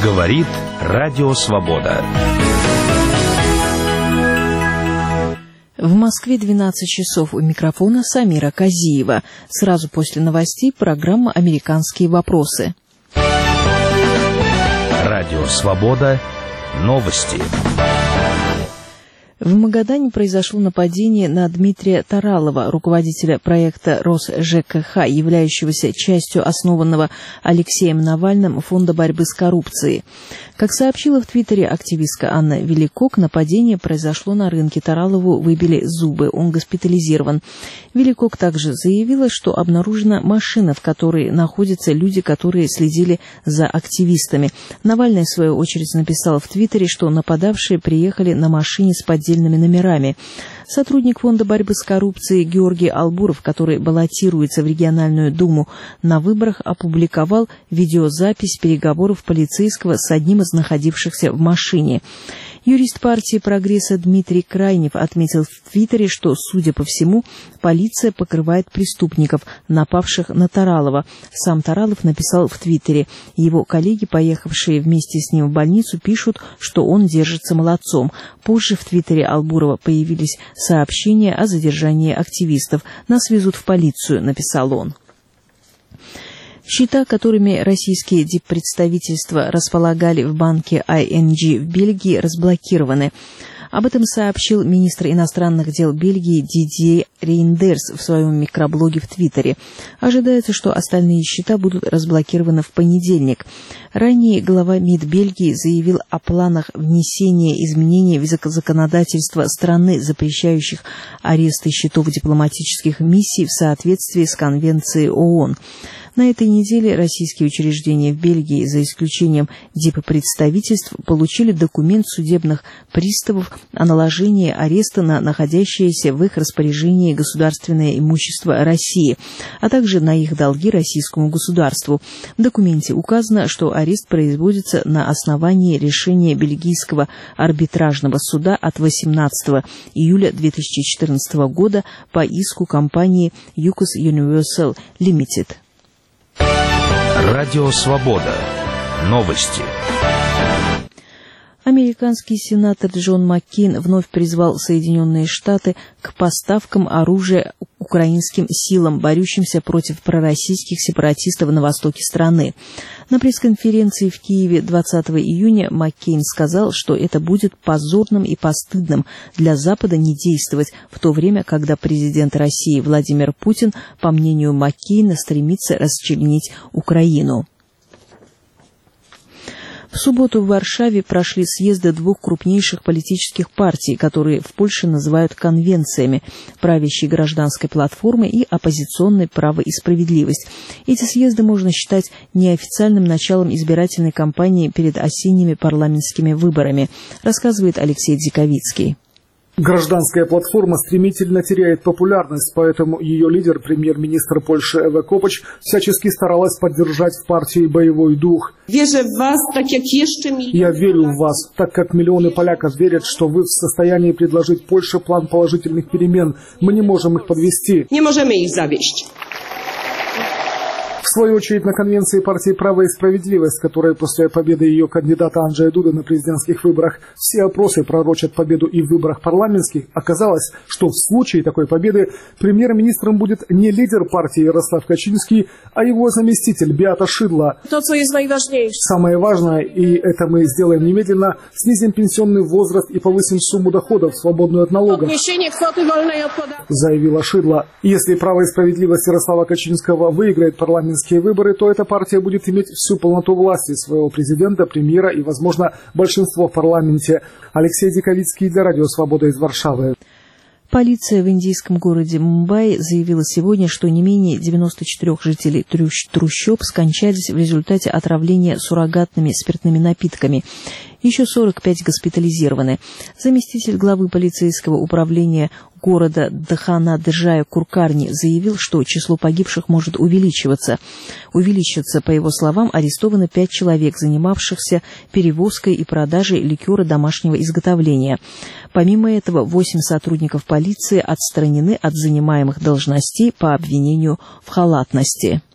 Говорит Радио Свобода. В Москве 12 часов. У микрофона Самира Казиева. Сразу после новостей программа «Американские вопросы». Радио Свобода. Новости. В Магадане произошло нападение на Дмитрия Таралова, руководителя проекта РосЖКХ, являющегося частью основанного Алексеем Навальным Фонда борьбы с коррупцией. Как сообщила в Твиттере активистка Анна Великок, нападение произошло на рынке. Таралову выбили зубы, он госпитализирован. Великок также заявила, что обнаружена машина, в которой находятся люди, которые следили за активистами. Навальный, в свою очередь, написал в Твиттере, что нападавшие приехали на машине с поддельными номерами. Сотрудник Фонда борьбы с коррупцией Георгий Албуров, который баллотируется в региональную думу на выборах, опубликовал видеозапись переговоров полицейского с одним из находившихся в машине. Юрист партии «Прогресса» Дмитрий Крайнев отметил в Твиттере, что, судя по всему, полиция покрывает преступников, напавших на Таралова. Сам Таралов написал в Твиттере: его коллеги, поехавшие вместе с ним в больницу, пишут, что он держится молодцом. Позже в Твиттере Албурова появились сообщения о задержании активистов. «Нас везут в полицию», — написал он. Счета, которыми российские диппредставительства располагали в банке ING в Бельгии, разблокированы. Об этом сообщил министр иностранных дел Бельгии Дидье Рейндерс в своем микроблоге в Твиттере. Ожидается, что остальные счета будут разблокированы в понедельник. Ранее глава МИД Бельгии заявил о планах внесения изменений в законодательство страны, запрещающих аресты счетов дипломатических миссий в соответствии с Конвенцией ООН. На этой неделе российские учреждения в Бельгии, за исключением диппредставительств, получили документ судебных приставов о наложении ареста на находящееся в их распоряжении государственное имущество России, а также на их долги российскому государству. В документе указано, что арест производится на основании решения бельгийского арбитражного суда от 18 июля 2014 года по иску компании Yukos Universal Limited. Радио Свобода. Новости. Американский сенатор Джон Маккейн вновь призвал Соединенные Штаты к поставкам оружия украинским силам, борющимся против пророссийских сепаратистов на востоке страны. На пресс-конференции в Киеве 20 июня Маккейн сказал, что это будет позорным и постыдным для Запада не действовать, в то время, когда президент России Владимир Путин, по мнению Маккейна, стремится расчленить Украину. В субботу в Варшаве прошли съезды двух крупнейших политических партий, которые в Польше называют конвенциями – правящей гражданской платформы и оппозиционной «Право и справедливость». Эти съезды можно считать неофициальным началом избирательной кампании перед осенними парламентскими выборами, рассказывает Алексей Дзиковицкий. Гражданская платформа стремительно теряет популярность, поэтому ее лидер, премьер-министр Польши Эва Копач, всячески старалась поддержать в партии боевой дух. «Я верю в вас, так как миллионы поляков верят, что вы в состоянии предложить Польше план положительных перемен. Мы не можем их подвести. Не можем их завести». В свою очередь, на конвенции партии «Право и справедливость», которая после победы ее кандидата Анджея Дуды на президентских выборах все опросы пророчат победу и в выборах парламентских, оказалось, что в случае такой победы премьер-министром будет не лидер партии Ярослав Качинский, а его заместитель Беата Шидла. Самое важное, и это мы сделаем немедленно, снизим пенсионный возраст и повысим сумму доходов, свободную от налогов, заявила Шидла. Если «Право и справедливость» Ярослава Качинского выиграет парламентские выборы, то эта партия будет иметь всю полноту власти своего президента, премьера и, возможно, большинство в парламенте. Алексей Диковицкий для Радио Свобода из Варшавы. Полиция в индийском городе Мумбаи заявила сегодня, что не менее 94 жителей трущоб скончались в результате отравления суррогатными спиртными напитками. Еще 45 госпитализированы. Заместитель главы полицейского управления города Дхана-Джая Куркарни заявил, что число погибших может увеличиваться. По его словам, арестовано 5 человек, занимавшихся перевозкой и продажей ликера домашнего изготовления. Помимо этого, 8 сотрудников полиции отстранены от занимаемых должностей по обвинению в халатности.